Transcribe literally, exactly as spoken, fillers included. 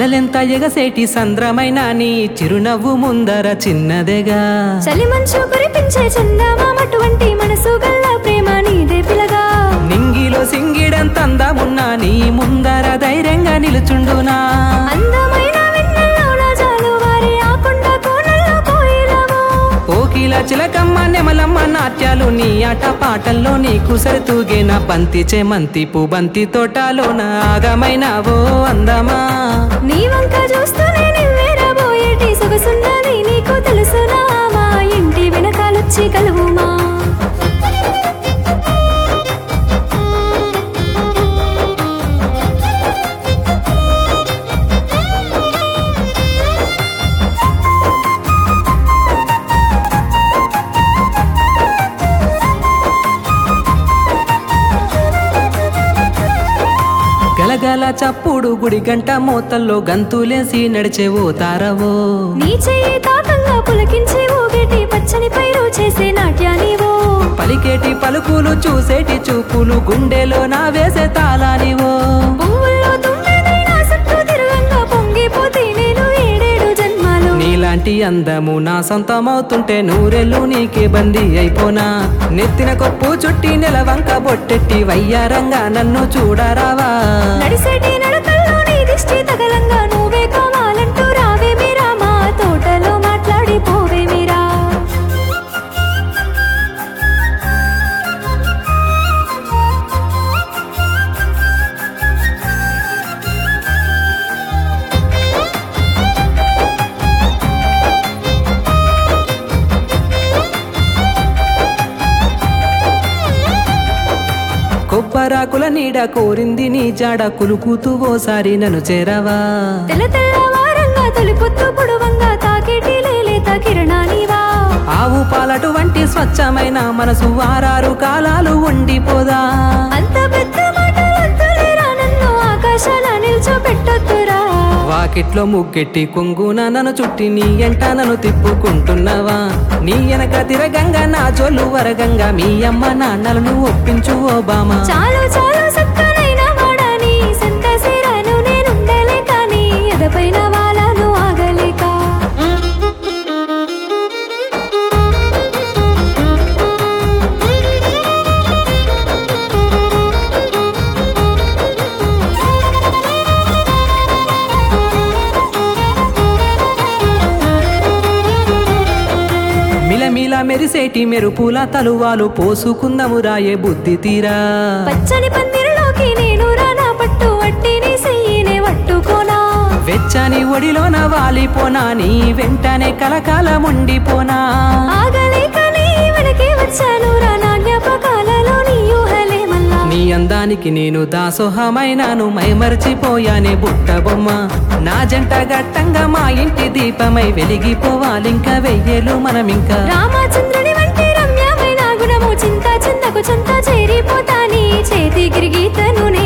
అలలెంత ఎగసేటి సంద్రమైన నీ చిరునవ్వు ముందర చిన్నదేగా చలి మంచు కురిపించే చందమామటువంటి మనసు గల్ల ప్రేమ నీదే పిలగా నింగిలో సింగిడంత అందమున్నా నీ ముందర ధైర్యంగా నిలుచుండునా అందమైన వెన్నెల్లోన జాలువారే ఆ కొండ కోనల్లో కోయిలవో కోకిల చిలకమ్మ నెమలమ్మ నాట్యాలు నీ ఆట పాటల్లో నీకు సరితూగేన బంతి చేమంతి పుబంతి తోటలోన ఆగమైనావో అందమా నీ వంక చూస్తూనే నివ్వేరబోయేటి సొగసున్నది నీకు తెలుసునా మా ఇంటి వెనకాలొచ్చి కలువుమా గలగల చప్పుడు గుడి గంట మోతల్లో గంతులేసి నడిచేవో తారవో నీ చెయ్యి తాకంగా పులకించి ఊగేటి పచ్చని పైరు చేసే నాట్యానివో పలికేటి పలుకులు చూసేటి చూపులు గుండెలో నా వేసే తాళానివో పువ్వుల్లో తుమ్మెదైనా చుట్టూ తిరుగంగా పొంగిపోతే నేను ఏడేడు జన్మాలు నీలాంటి అందము నా సొంతమవుతుంటే నూరెళ్ళు నీకే బందీ అయిపోనా నెత్తిన కొప్పు చుట్టి నెలవంక బొట్టెట్టి వయ్యారంగా నన్ను చూడరావా నడిసేటి నడకల్లో నీ దిష్టి తగలంగా నువ్వే కావాలంటూ రావే మీరా మా తోటలో మాట్లాడి పోవే మీరా కొబ్బరాకుల నీడ కోరింది నీ జాడ కులుకుతూ ఓసారి నన్ను చేరవా తెల్ల తెల్లవారంగా తొలిపొత్తు పొడవంగా తాకేటి లేలేత కిరణానివా ఆవు పాలటు వంటి స్వచ్ఛమైన మనసు వారారు కాలాలు ఉండిపోదా అంత పెద్ద మాటలంతలేరా నన్ను ఆకాశాల నిల్చోపెట్టొద్దురా వాకిట్లో ముగ్గెట్టి కొంగున నన్ను చుట్టి నీ ఎంట నన్ను తిప్పుకుంటున్నావా నీ వెనక తిరగంగా నా జోలు వరగంగా మీ అమ్మ నాన్నలను ఒప్పించు ఓ బామా చాలు చాలు సక్కనైన వాడని సంతసేరాను నేనుండలే కానీ ఎదపైన వాలాను ఆగలేక మిలమిల మెరిసేటి మెరుపుల తలువాలు పోసుకుందము రాయే బుద్ధి తీరా పచ్చని పందిరిలోకి నేను రానా పట్టు వట్టిని సెయ్యినే వట్టుకోనా వెచ్చని ఒడిలోన వాలిపోనా నీ వెంటనే కలకాలముండిపోనా ఆగలేక నీ వెనకే వచ్చాను రా నా జ్ఞాపకాలలో నీ ఊహలే మల్లా నీ అందానికి నేను దాసోహమైనాను మైమర్చిపోయానే బుట్ట బొమ్మ నా జంట గట్టంగా మా ఇంటి దీపమై వెలిగిపోవాలింక వెయ్యేలు మనమింకా రామచంద్రుని వంటి రమ్యమైన గుణము చింత చింతకు చింత చేరిపోతా నీ చేతి గిరిగీతను